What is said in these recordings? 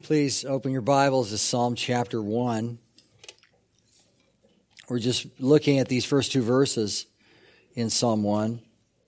Please open your Bibles to Psalm chapter 1. We're just looking at these first two verses in Psalm 1.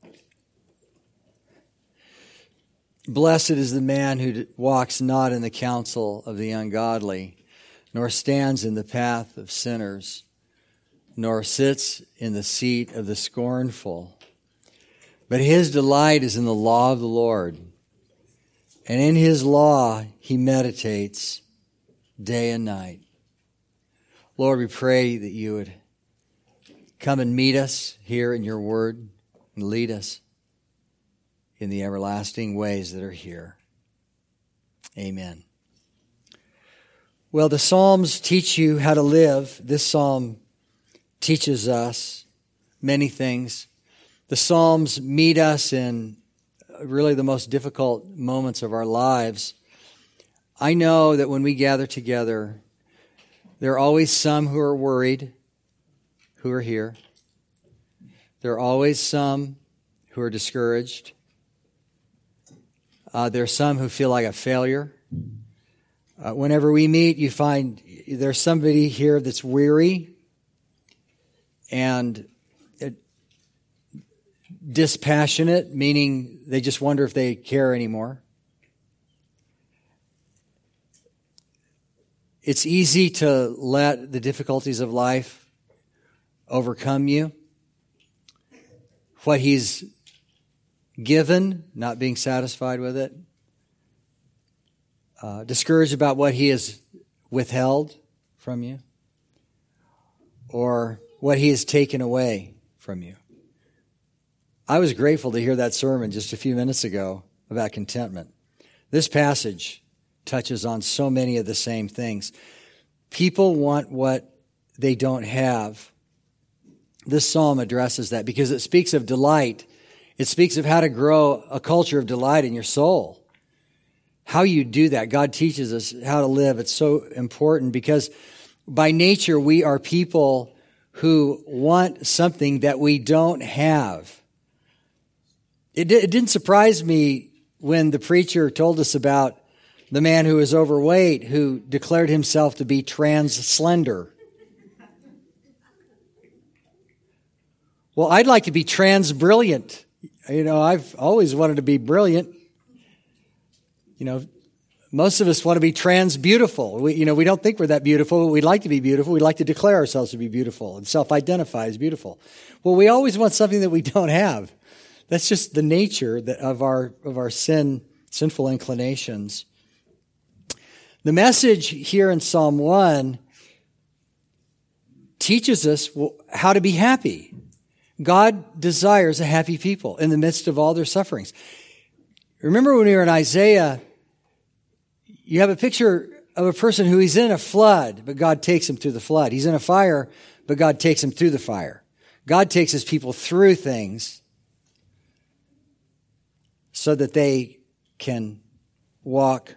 Blessed is the man who walks not in the counsel of the ungodly, nor stands in the path of sinners, nor sits in the seat of the scornful. But his delight is in the law of the Lord, and in his law he meditates day and night. Lord, we pray that you would come and meet us here in your word and lead us in the everlasting ways that are here. Amen. Well, the Psalms teach you how to live. This psalm teaches us many things. The Psalms meet us in really the most difficult moments of our lives. I know that when we gather together, there are always some who are worried, who are here. There are always some who are discouraged. There are some who feel like a failure. Whenever we meet, you find there's somebody here that's weary and dispassionate, meaning they just wonder if they care anymore. It's easy to let the difficulties of life overcome you. What he's given, not being satisfied with it. Discouraged about what he has withheld from you. Or what he has taken away from you. I was grateful to hear that sermon just a few minutes ago about contentment. This passage touches on so many of the same things. People want what they don't have. This psalm addresses that because it speaks of delight. It speaks of how to grow a culture of delight in your soul. How you do that. God teaches us how to live. It's so important because by nature we are people who want something that we don't have. It didn't surprise me when the preacher told us about the man who was overweight, who declared himself to be trans-slender. Well, I'd like to be trans-brilliant. I've always wanted to be brilliant. Most of us want to be trans-beautiful. We don't think we're that beautiful. We'd like to be beautiful. We'd like to declare ourselves to be beautiful and self-identify as beautiful. Well, we always want something that we don't have. That's just the nature of our sinful inclinations. The message here in Psalm 1 teaches us how to be happy. God desires a happy people in the midst of all their sufferings. Remember when we were in Isaiah, you have a picture of a person who is in a flood, but God takes him through the flood. He's in a fire, but God takes him through the fire. God takes his people through things so that they can walk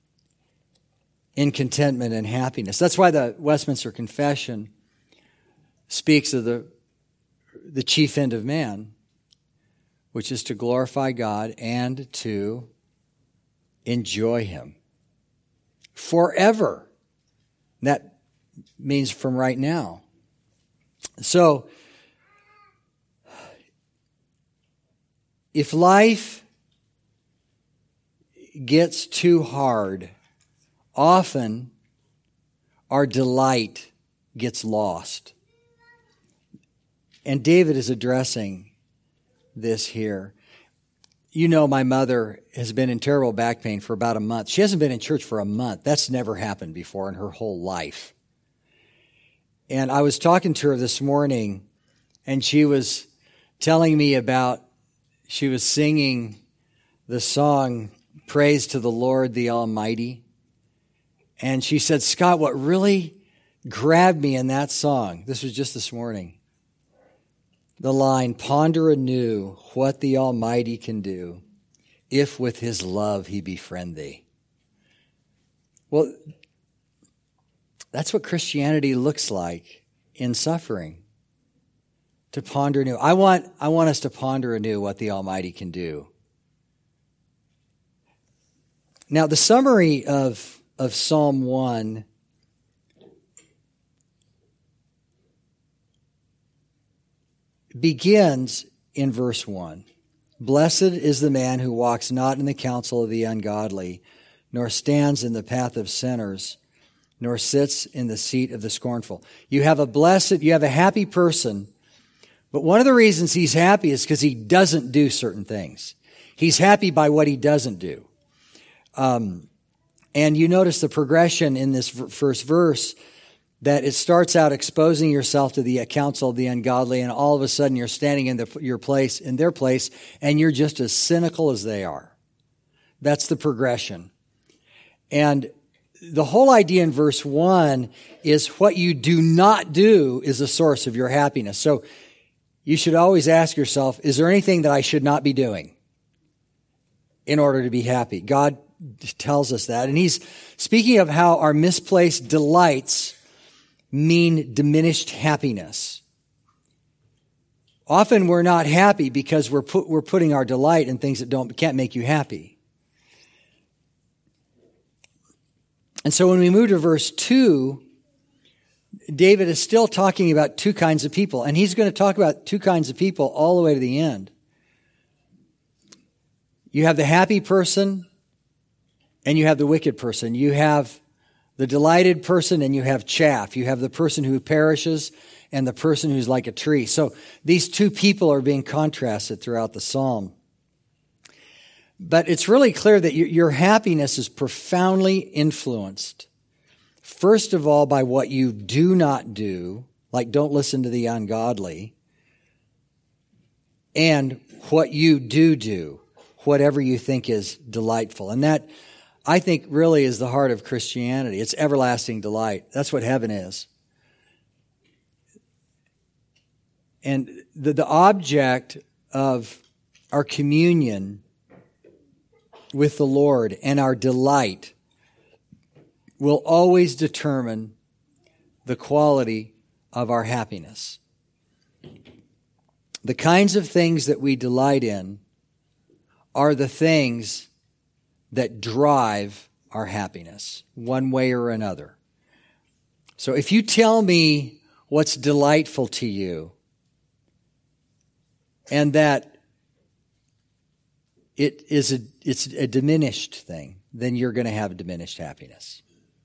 in contentment and happiness. That's why the Westminster Confession speaks of the chief end of man, which is to glorify God and to enjoy him forever. That means from right now. So, if life gets too hard, often our delight gets lost. And David is addressing this here. My mother has been in terrible back pain for about a month. She hasn't been in church for a month. That's never happened before in her whole life. And I was talking to her this morning, and she was telling me she was singing the song, Praise to the Lord the Almighty. And she said, Scott, what really grabbed me in that song, this was just this morning, the line, ponder anew what the Almighty can do, if with his love he befriend thee. Well, that's what Christianity looks like in suffering. To ponder anew. I want us to ponder anew what the Almighty can do. Now, the summary of of Psalm 1 begins in verse 1. Blessed is the man who walks not in the counsel of the ungodly, nor stands in the path of sinners, nor sits in the seat of the scornful. You have a happy person, but one of the reasons he's happy is because he doesn't do certain things. He's happy by what he doesn't do. And you notice the progression in this first verse, that it starts out exposing yourself to the counsel of the ungodly, and all of a sudden you're standing in their place, and you're just as cynical as they are. That's the progression. And the whole idea in verse 1 is what you do not do is the source of your happiness. So you should always ask yourself, is there anything that I should not be doing in order to be happy? God tells us that. And he's speaking of how our misplaced delights mean diminished happiness. Often we're not happy because we're putting our delight in things that can't make you happy. And so when we move to verse 2, David is still talking about two kinds of people, and he's going to talk about two kinds of people all the way to the end. You have the happy person and you have the wicked person. You have the delighted person and you have chaff. You have the person who perishes and the person who's like a tree. So these two people are being contrasted throughout the psalm. But it's really clear that your happiness is profoundly influenced, first of all, by what you do not do, like don't listen to the ungodly, and what you do, whatever you think is delightful. And that, I think, really is the heart of Christianity. It's everlasting delight. That's what heaven is. And the object of our communion with the Lord and our delight will always determine the quality of our happiness. The kinds of things that we delight in are the things that drive our happiness, one way or another. So if you tell me what's delightful to you, and that it's a diminished thing, then you're going to have diminished happiness.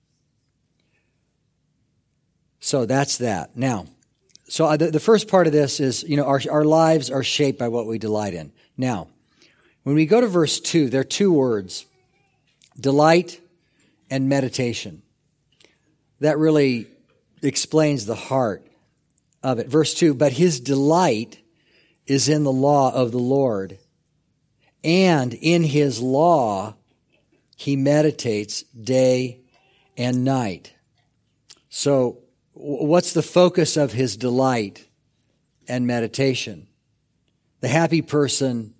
So that's that. Now, so the first part of this is, our lives are shaped by what we delight in. Now, when we go to verse 2, there are two words, delight and meditation. That really explains the heart of it. Verse 2, but his delight is in the law of the Lord, and in his law he meditates day and night. So what's the focus of his delight and meditation? The happy person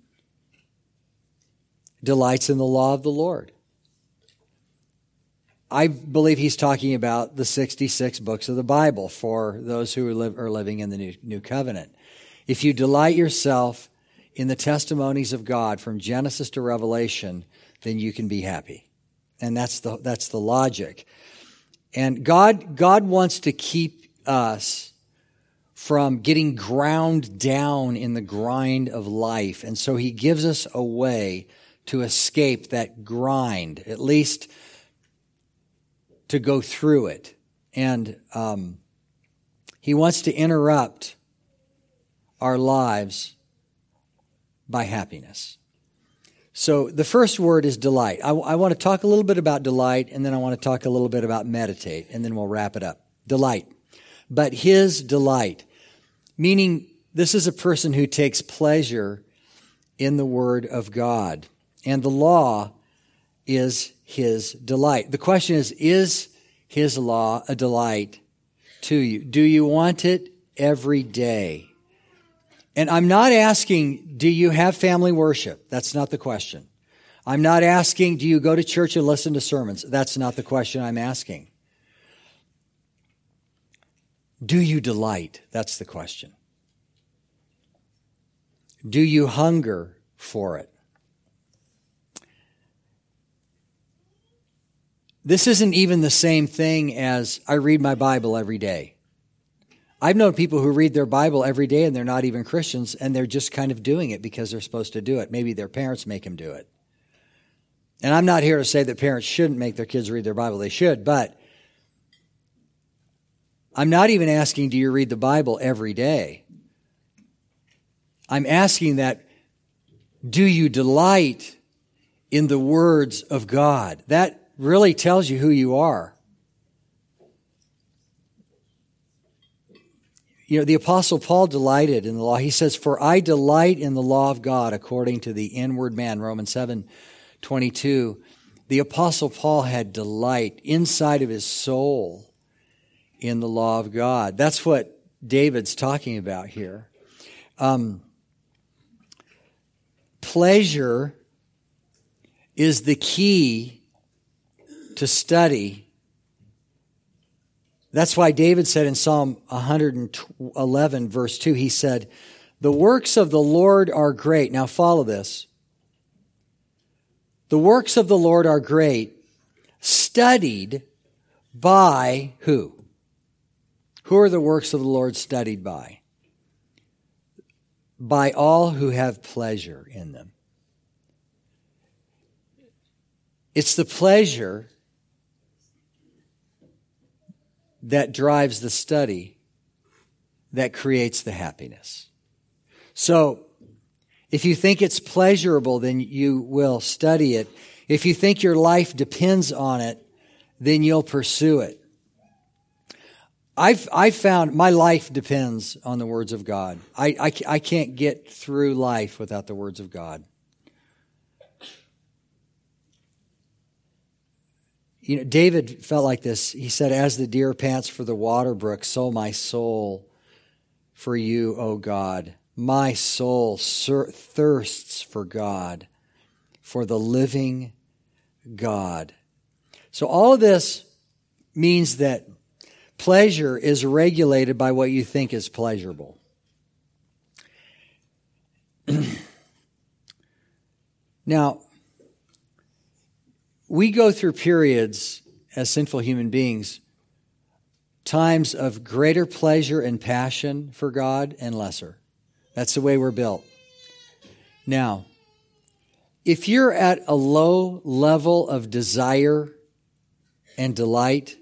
delights in the law of the Lord. I believe he's talking about the 66 books of the Bible for those who are living in the New Covenant. If you delight yourself in the testimonies of God from Genesis to Revelation, then you can be happy. And that's the logic. And God wants to keep us from getting ground down in the grind of life. And so he gives us a way to escape that grind, at least to go through it. And he wants to interrupt our lives by happiness. So the first word is delight. I want to talk a little bit about delight, and then I want to talk a little bit about meditate, and then we'll wrap it up. Delight. But his delight, meaning this is a person who takes pleasure in the Word of God, and the law is his delight. The question is his law a delight to you? Do you want it every day? And I'm not asking, do you have family worship? That's not the question. I'm not asking, do you go to church and listen to sermons? That's not the question I'm asking. Do you delight? That's the question. Do you hunger for it? This isn't even the same thing as I read my Bible every day. I've known people who read their Bible every day and they're not even Christians and they're just kind of doing it because they're supposed to do it. Maybe their parents make them do it. And I'm not here to say that parents shouldn't make their kids read their Bible. They should, but I'm not even asking, do you read the Bible every day? I'm asking that, do you delight in the words of God? That really tells you who you are. You know, the Apostle Paul delighted in the law. He says, "For I delight in the law of God according to the inward man," Romans 7:22. The Apostle Paul had delight inside of his soul in the law of God. That's what David's talking about here. Pleasure is the key to study. That's why David said in Psalm 111, verse 2, he said, "The works of the Lord are great." Now follow this. The works of the Lord are great, studied by who? Who are the works of the Lord studied by? By all who have pleasure in them. It's the pleasure that drives the study that creates the happiness. So, if you think it's pleasurable, then you will study it. If you think your life depends on it, then you'll pursue it. I've found my life depends on the words of God. I can't get through life without the words of God. You know, David felt like this. He said, "As the deer pants for the water brook, so my soul for you, O God. My soul thirsts for God, for the living God." So all of this means that pleasure is regulated by what you think is pleasurable. Now, we go through periods as sinful human beings, times of greater pleasure and passion for God and lesser. That's the way we're built. Now, if you're at a low level of desire and delight,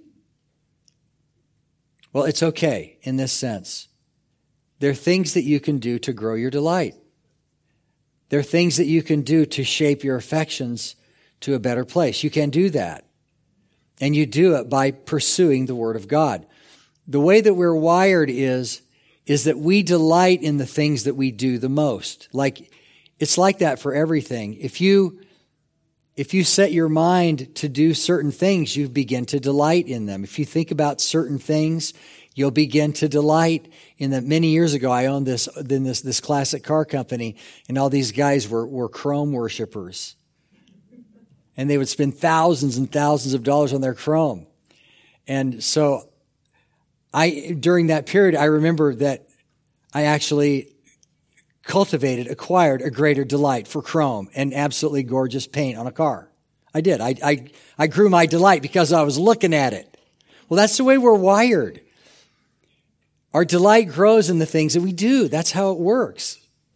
well, it's okay in this sense. There are things that you can do to grow your delight. There are things that you can do to shape your affections to a better place. You can do that. And you do it by pursuing the Word of God. The way that we're wired is that we delight in the things that we do the most. It's like that for everything. If you set your mind to do certain things, you begin to delight in them. If you think about certain things, you'll begin to delight in them. Many years ago, I owned this classic car company, and all these guys were chrome worshipers. And they would spend thousands and thousands of dollars on their chrome. And so during that period, I remember that I actually acquired a greater delight for chrome and absolutely gorgeous paint on a car. I did. I grew my delight because I was looking at it. Well, that's the way we're wired. Our delight grows in the things that we do. That's how it works.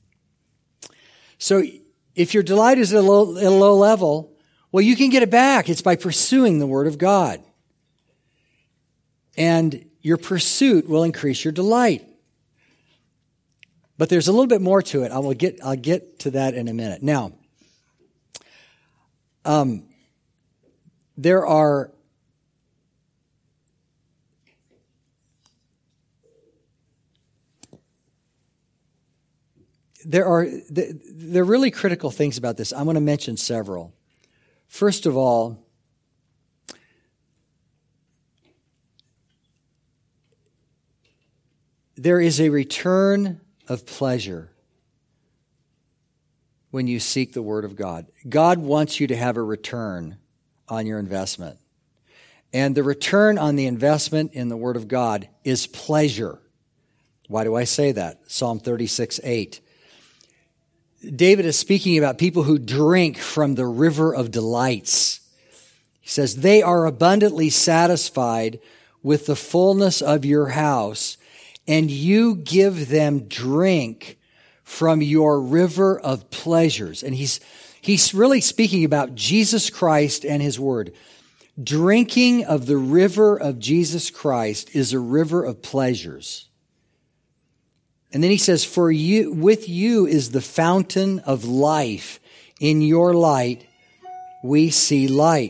So if your delight is at a low level, well, you can get it back. It's by pursuing the Word of God. And your pursuit will increase your delight. But there's a little bit more to it. I'll get to that in a minute. Now, there are really critical things about this. I'm going to mention several. First of all, there is a return of pleasure when you seek the Word of God. God wants you to have a return on your investment. And the return on the investment in the Word of God is pleasure. Why do I say that? Psalm 36:8. David is speaking about people who drink from the river of delights. He says, they are abundantly satisfied with the fullness of your house, and you give them drink from your river of pleasures. And he's really speaking about Jesus Christ and his word. Drinking of the river of Jesus Christ is a river of pleasures. And then he says, for you, with you is the fountain of life. In your light, we see light.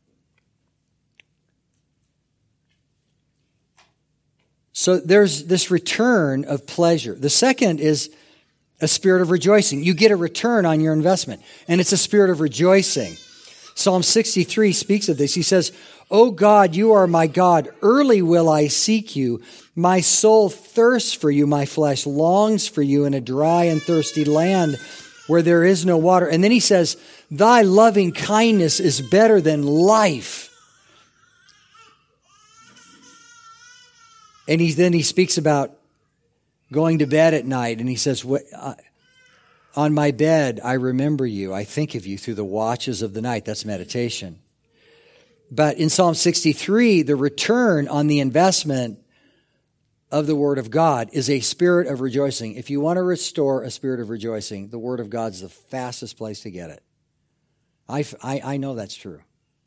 So there's this return of pleasure. The second is a spirit of rejoicing. You get a return on your investment, and it's a spirit of rejoicing. Psalm 63 speaks of this. He says, O God, you are my God. Early will I seek you. My soul thirsts for you. My flesh longs for you in a dry and thirsty land where there is no water. And then he says, thy loving kindness is better than life. And then he speaks about going to bed at night, and he says, on my bed, I remember you. I think of you through the watches of the night. That's meditation. But in Psalm 63, the return on the investment of the Word of God is a spirit of rejoicing. If you want to restore a spirit of rejoicing, the Word of God is the fastest place to get it. I know that's true.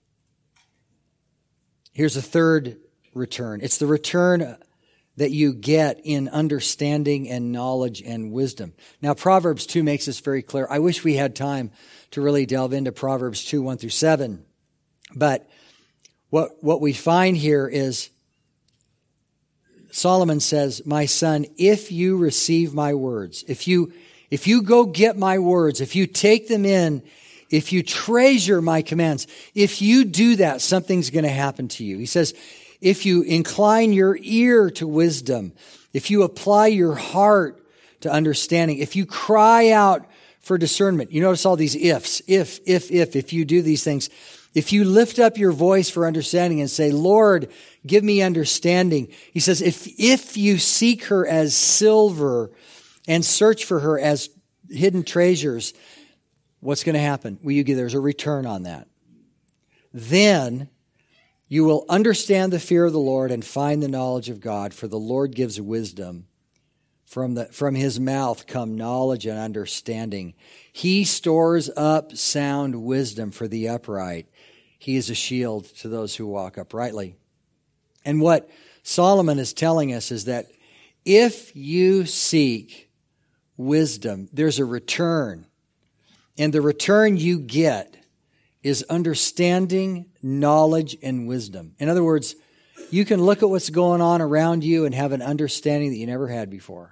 Here's a third return. It's the return that you get in understanding and knowledge and wisdom. Now, Proverbs 2 makes this very clear. I wish we had time to really delve into Proverbs 2, 1 through 7. But what we find here is Solomon says, my son, if you receive my words, if you go get my words, if you take them in, if you treasure my commands, if you do that, something's going to happen to you. He says, if you incline your ear to wisdom, if you apply your heart to understanding, if you cry out for discernment, you notice all these ifs, if you do these things, if you lift up your voice for understanding and say, Lord, give me understanding. He says, if you seek her as silver and search for her as hidden treasures, what's going to happen? There's a return on that. Then you will understand the fear of the Lord and find the knowledge of God, for the Lord gives wisdom. From his mouth come knowledge and understanding. He stores up sound wisdom for the upright. He is a shield to those who walk uprightly. And what Solomon is telling us is that if you seek wisdom, there's a return. And the return you get is understanding, knowledge, and wisdom. In other words, you can look at what's going on around you and have an understanding that you never had before.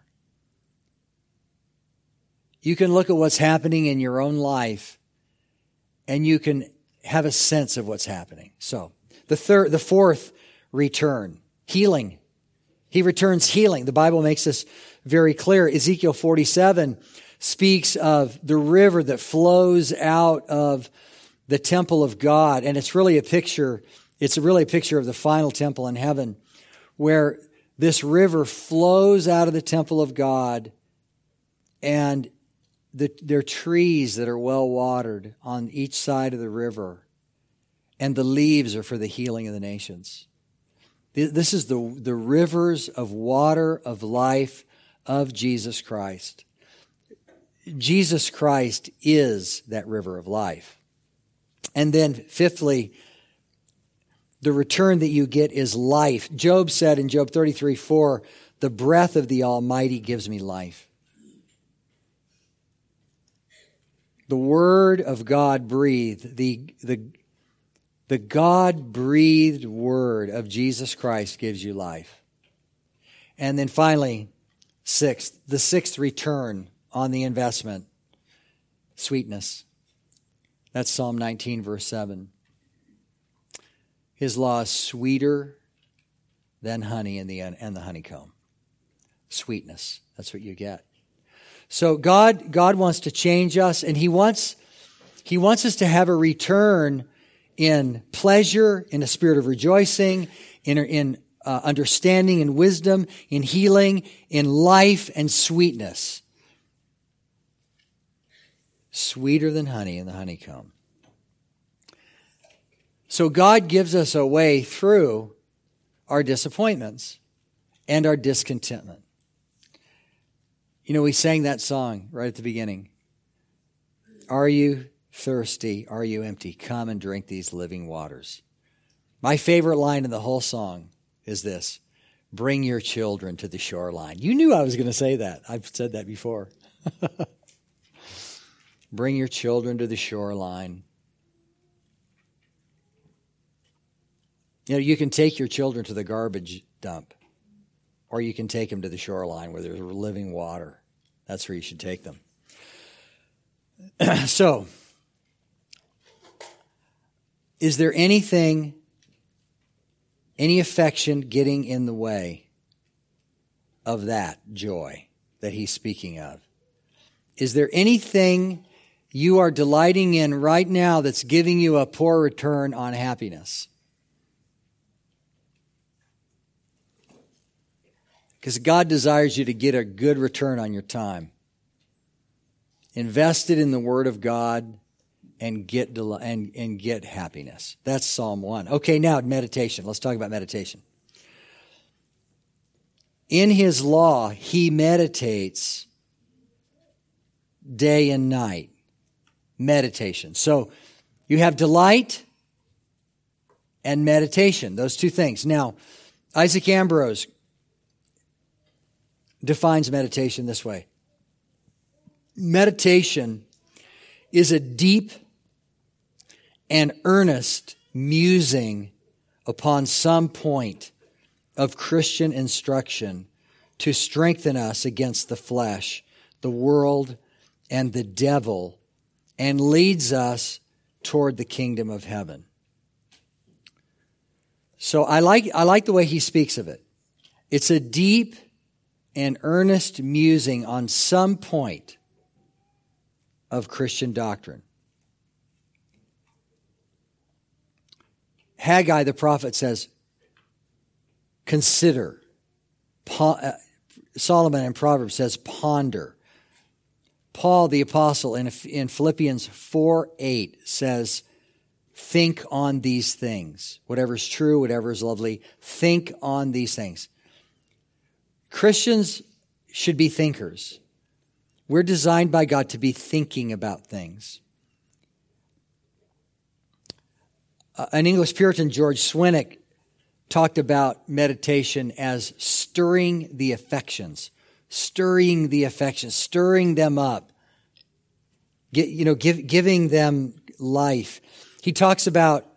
You can look at what's happening in your own life, and you can have a sense of what's happening. So, the fourth return, healing. He returns healing. The Bible makes this very clear. Ezekiel 47 speaks of the river that flows out of the temple of God, and it's really a picture of the final temple in heaven, where this river flows out of the temple of God, and there are trees that are well watered on each side of the river, and the leaves are for the healing of the nations. This is the rivers of water of life of Jesus Christ. Jesus Christ is that river of life. And then fifthly, the return that you get is life. Job said in Job 33:4, the breath of the Almighty gives me life. The Word of God breathed, the God-breathed Word of Jesus Christ gives you life. And then finally, the sixth return on the investment, sweetness. That's Psalm 19, verse 7. His law is sweeter than honey and the honeycomb. Sweetness, that's what you get. So God wants to change us, and He wants us to have a return in pleasure, in a spirit of rejoicing, in understanding and wisdom, in healing, in life and sweetness. Sweeter than honey and the honeycomb. So God gives us a way through our disappointments and our discontentment. You know, we sang that song right at the beginning. Are you thirsty? Are you empty? Come and drink these living waters. My favorite line in the whole song is this: bring your children to the shoreline. You knew I was going to say that. I've said that before. Bring your children to the shoreline. You know, you can take your children to the garbage dump, or you can take them to the shoreline where there's living water. That's where you should take them. So, is there anything, any affection getting in the way of that joy that he's speaking of? Is there anything you are delighting in right now that's giving you a poor return on happiness? Because God desires you to get a good return on your time. Invest it in the Word of God and get happiness. That's Psalm 1. Okay, now meditation. Let's talk about meditation. In His law, He meditates day and night. Meditation. So you have delight and meditation, those two things. Now, Isaac Ambrose defines meditation this way. Meditation is a deep and earnest musing upon some point of Christian instruction to strengthen us against the flesh, the world, and the devil, and leads us toward the kingdom of heaven. So I like the way he speaks of it. It's a deep and earnest musing on some point of Christian doctrine. Haggai the prophet says, consider. Solomon in Proverbs says, ponder. Paul the apostle in Philippians 4:8 says, think on these things. Whatever is true, whatever is lovely, think on these things. Christians should be thinkers. We're designed by God to be thinking about things. An English Puritan, George Swinnock, talked about meditation as stirring the affections, stirring them up, giving them life. He talks about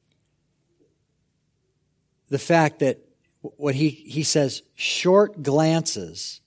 the fact that what he says, short glances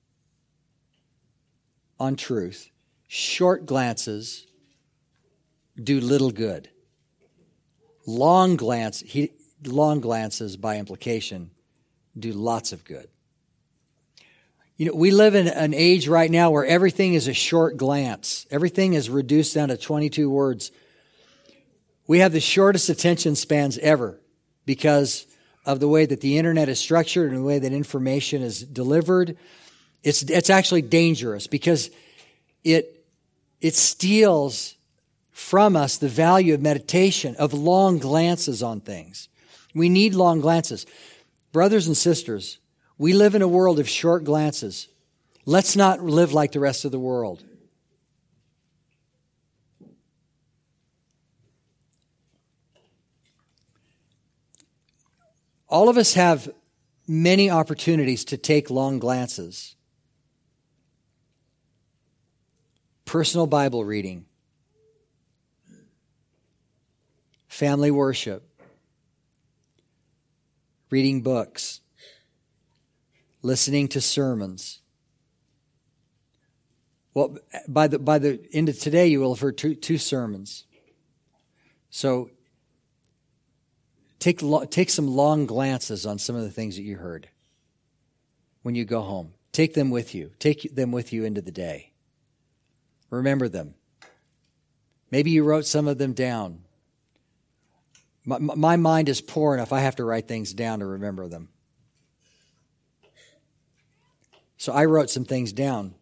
on truth, short glances do little good. Long glances, by implication, do lots of good. You know, we live in an age right now where everything is a short glance. Everything is reduced down to 22 words. We have the shortest attention spans ever because of the way that the internet is structured and the way that information is delivered. It's actually dangerous because it steals from us the value of meditation, of long glances on things. We need long glances. Brothers and sisters, we live in a world of short glances. Let's not live like the rest of the world. All of us have many opportunities to take long glances. Personal Bible reading, family worship, reading books, listening to sermons. Well, by the end of today, you will have heard two sermons. So take some long glances on some of the things that you heard when you go home. Take them with you. Take them with you into the day. Remember them. Maybe you wrote some of them down. My mind is poor enough, I have to write things down to remember them. So I wrote some things down.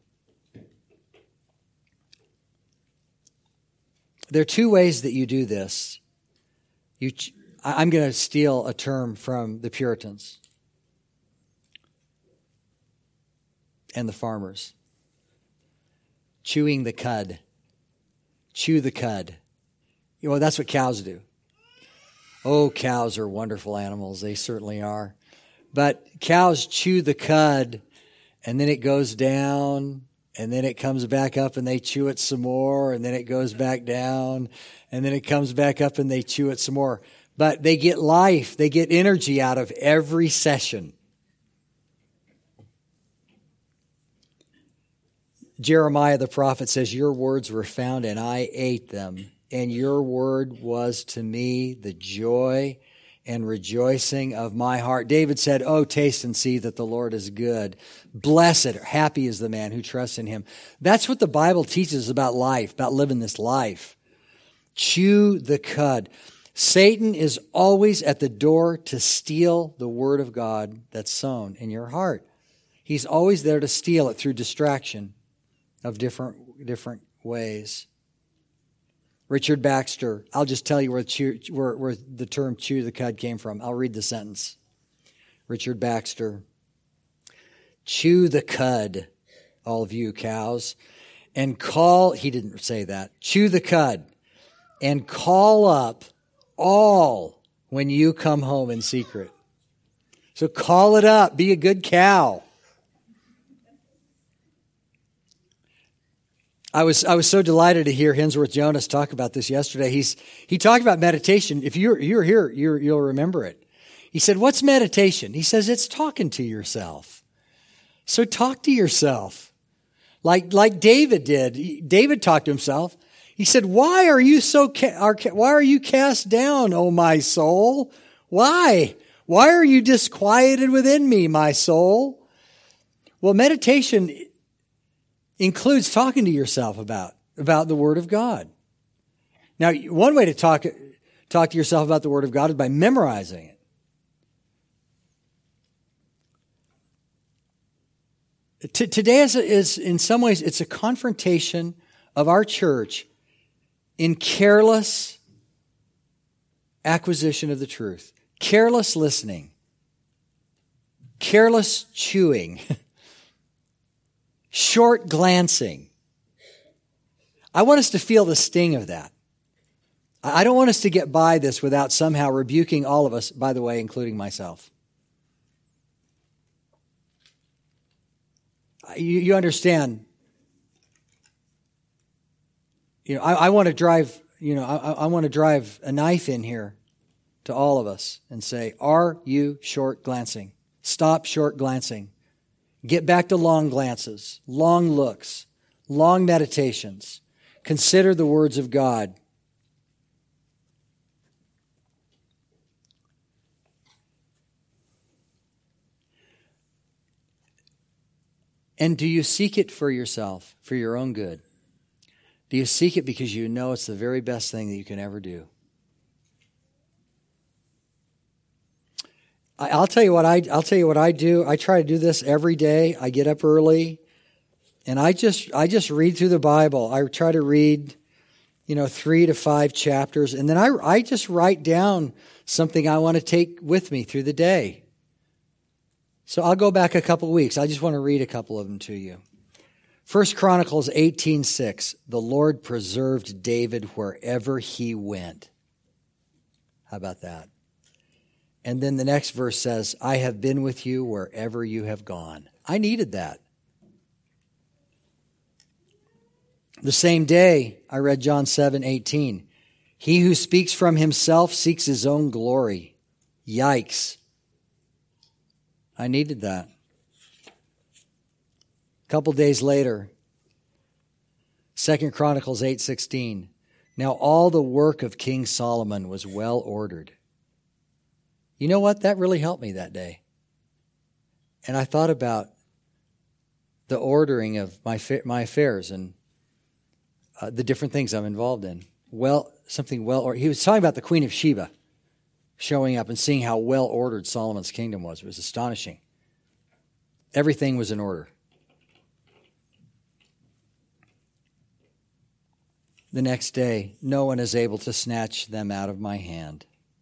There are two ways that you do this. I'm going to steal a term from the Puritans and the farmers. Chewing the cud. Chew the cud. That's what cows do. Oh, cows are wonderful animals. They certainly are. But cows chew the cud, and then it goes down, and then it comes back up, and they chew it some more, and then it goes back down, and then it comes back up, and they chew it some more. But they get life, they get energy out of every session. Jeremiah the prophet says, your words were found and I ate them. And your word was to me the joy and rejoicing of my heart. David said, oh, taste and see that the Lord is good. Blessed, happy is the man who trusts in him. That's what the Bible teaches about life, about living this life. Chew the cud. Satan is always at the door to steal the word of God that's sown in your heart. He's always there to steal it through distraction of different ways. Richard Baxter, I'll just tell you where the term chew the cud came from. I'll read the sentence. Richard Baxter, chew the cud, all of you cows, and call, he didn't say that, chew the cud, and call up all when you come home in secret. So call it up, be a good cow. I was so delighted to hear Hensworth Jonas talk about this yesterday. He talked about meditation. If you're here, you'll remember it. He said, "What's meditation?" He says, "It's talking to yourself." So talk to yourself, like David did. David talked to himself. He said, "Why are you cast down, O my soul? Why are you disquieted within me, my soul?" Well, meditation includes talking to yourself about the Word of God. Now, one way to talk to yourself about the Word of God is by memorizing it. Today is in some ways, it's a confrontation of our church in careless acquisition of the truth, careless listening, careless chewing, short glancing. I want us to feel the sting of that. I don't want us to get by this without somehow rebuking all of us, by the way, including myself. You understand, I want to drive, I want to drive a knife in here to all of us and say, are you short glancing? Stop short glancing. Get back to long glances, long looks, long meditations. Consider the words of God. And do you seek it for yourself, for your own good? Do you seek it because you know it's the very best thing that you can ever do? I'll tell you what I do. I try to do this every day. I get up early, and I just read through the Bible. I try to read, 3 to 5 chapters, and then I just write down something I want to take with me through the day. So I'll go back a couple of weeks. I just want to read a couple of them to you. 1 Chronicles 18:6. The Lord preserved David wherever he went. How about that? And then the next verse says, I have been with you wherever you have gone. I needed that. The same day, I read John 7:18. He who speaks from himself seeks his own glory. Yikes. I needed that. A couple days later, 2 Chronicles 8:16. Now all the work of King Solomon was well ordered. You know what? That really helped me that day. And I thought about the ordering of my affairs and the different things I'm involved in. Something well ordered. He was talking about the Queen of Sheba showing up and seeing how well ordered Solomon's kingdom was. It was astonishing. Everything was in order. The next day, no one is able to snatch them out of my hand.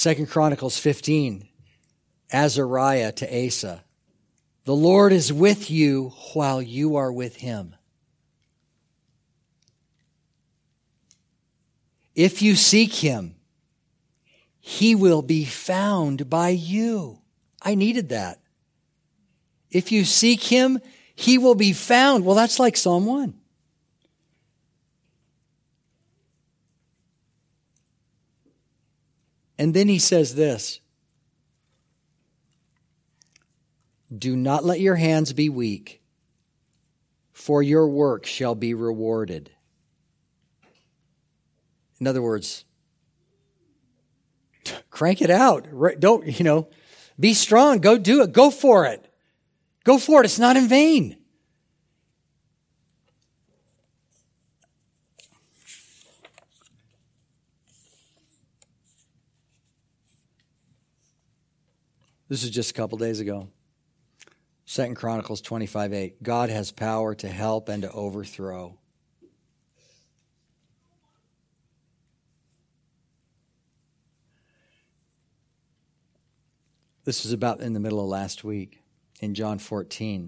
2 Chronicles 15, Azariah to Asa. The Lord is with you while you are with him. If you seek him, he will be found by you. I needed that. If you seek him, he will be found. Well, that's like Psalm 1. And then he says this, do not let your hands be weak, for your work shall be rewarded. In other words, crank it out. Don't, be strong. Go do it. Go for it. Go for it. It's not in vain. This is just a couple days ago. 2 Chronicles 25:8. God has power to help and to overthrow. This was about in the middle of last week in John 14.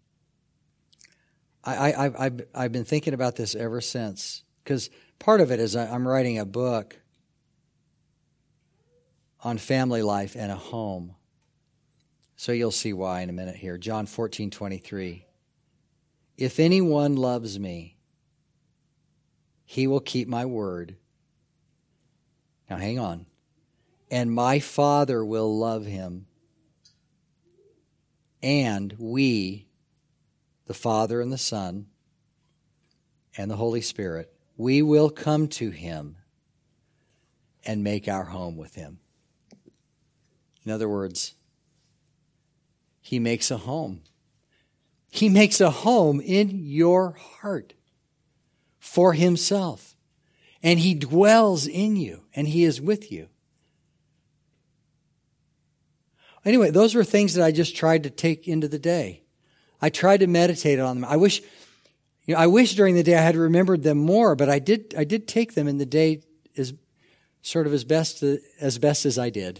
I've been thinking about this ever since, because part of it is I'm writing a book on family life and a home. So you'll see why in a minute here. John 14:23. If anyone loves me, he will keep my word. Now hang on. And my Father will love him. And we, the Father and the Son and the Holy Spirit, we will come to him and make our home with him. In other words, he makes a home. He makes a home in your heart for himself. And he dwells in you, and he is with you. Anyway, those were things that I just tried to take into the day. I tried to meditate on them. I wish during the day I had remembered them more, but I did take them in the day as best as I did.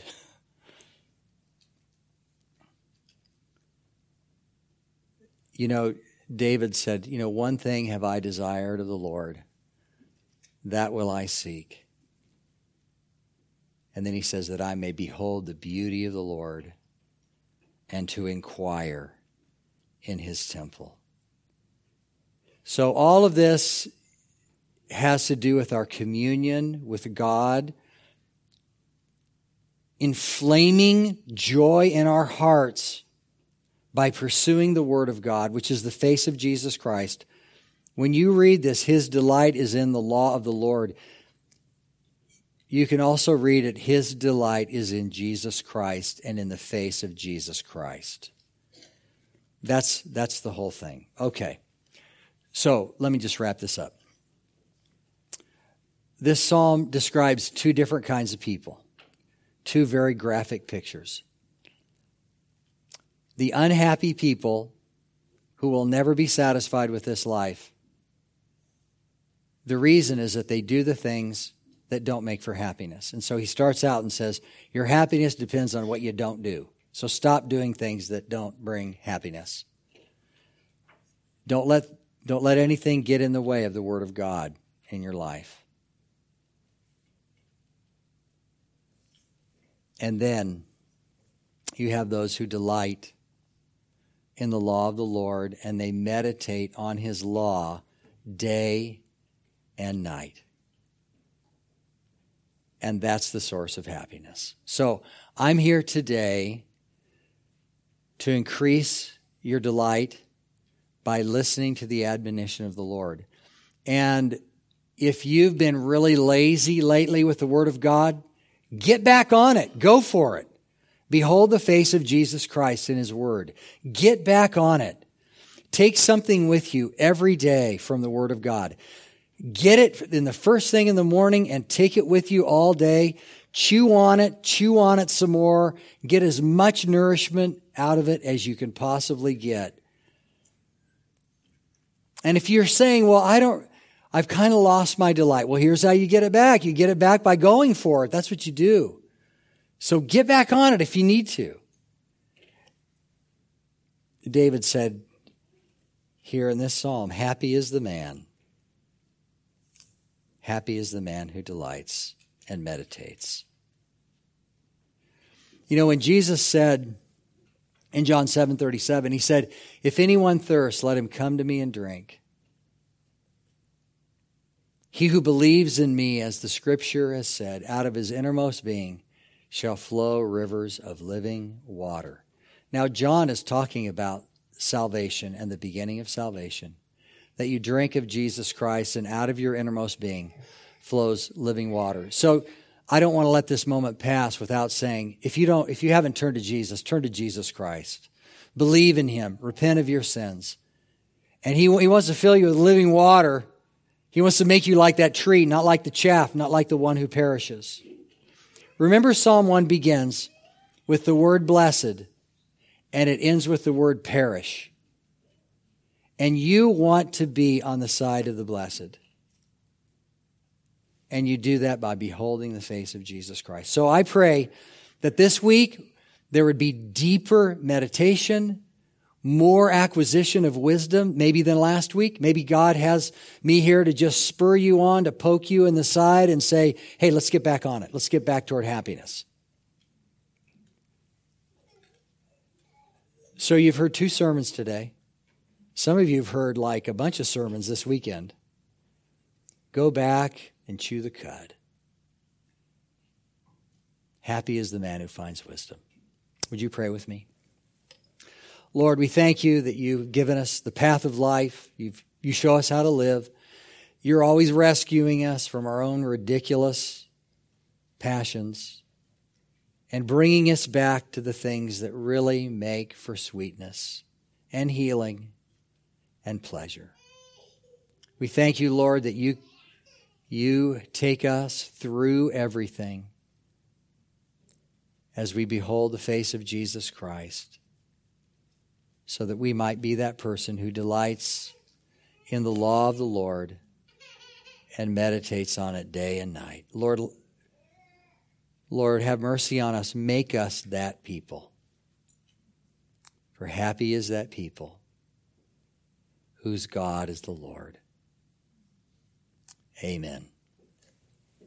David said, one thing have I desired of the Lord, that will I seek. And then he says that I may behold the beauty of the Lord and to inquire in his temple. So all of this has to do with our communion with God, inflaming joy in our hearts by pursuing the Word of God, which is the face of Jesus Christ. When you read this, his delight is in the law of the Lord. You can also read it, his delight is in Jesus Christ and in the face of Jesus Christ. That's the whole thing. Okay. So let me just wrap this up. This psalm describes two different kinds of people, two very graphic pictures. The unhappy people who will never be satisfied with this life. The reason is that they do the things that don't make for happiness. And so he starts out and says, your happiness depends on what you don't do. So stop doing things that don't bring happiness. Don't let anything get in the way of the Word of God in your life. And then you have those who delight in the law of the Lord, and they meditate on his law day and night. And that's the source of happiness. So I'm here today to increase your delight by listening to the admonition of the Lord. And if you've been really lazy lately with the Word of God, get back on it. Go for it. Behold the face of Jesus Christ in his Word. Get back on it. Take something with you every day from the Word of God. Get it in the first thing in the morning and take it with you all day. Chew on it some more. Get as much nourishment out of it as you can possibly get. And if you're saying, well, I've kind of lost my delight. Well, here's how you get it back. You get it back by going for it. That's what you do. So get back on it if you need to. David said here in this psalm, happy is the man who delights and meditates. You know, when Jesus said in John 7:37, he said, if anyone thirsts, let him come to me and drink. He who believes in me, as the scripture has said, out of his innermost being shall flow rivers of living water. Now, John is talking about salvation and the beginning of salvation, that you drink of Jesus Christ and out of your innermost being flows living water. So I don't want to let this moment pass without saying, if you haven't turned to Jesus, turn to Jesus Christ. Believe in him. Repent of your sins. And he wants to fill you with living water. He wants to make you like that tree, not like the chaff, not like the one who perishes. Remember, Psalm 1 begins with the word blessed, and it ends with the word perish. And you want to be on the side of the blessed. And you do that by beholding the face of Jesus Christ. So I pray that this week there would be deeper meditation, more acquisition of wisdom, maybe than last week. Maybe God has me here to just spur you on, to poke you in the side and say, hey, let's get back on it. Let's get back toward happiness. So you've heard 2 sermons today. Some of you have heard like a bunch of sermons this weekend. Go back and chew the cud. Happy is the man who finds wisdom. Would you pray with me? Lord, we thank you that you've given us the path of life. You show us how to live. You're always rescuing us from our own ridiculous passions and bringing us back to the things that really make for sweetness and healing and pleasure. We thank you, Lord, that you take us through everything as we behold the face of Jesus Christ, so that we might be that person who delights in the law of the Lord and meditates on it day and night. Lord, have mercy on us. Make us that people. For happy is that people whose God is the Lord. Amen.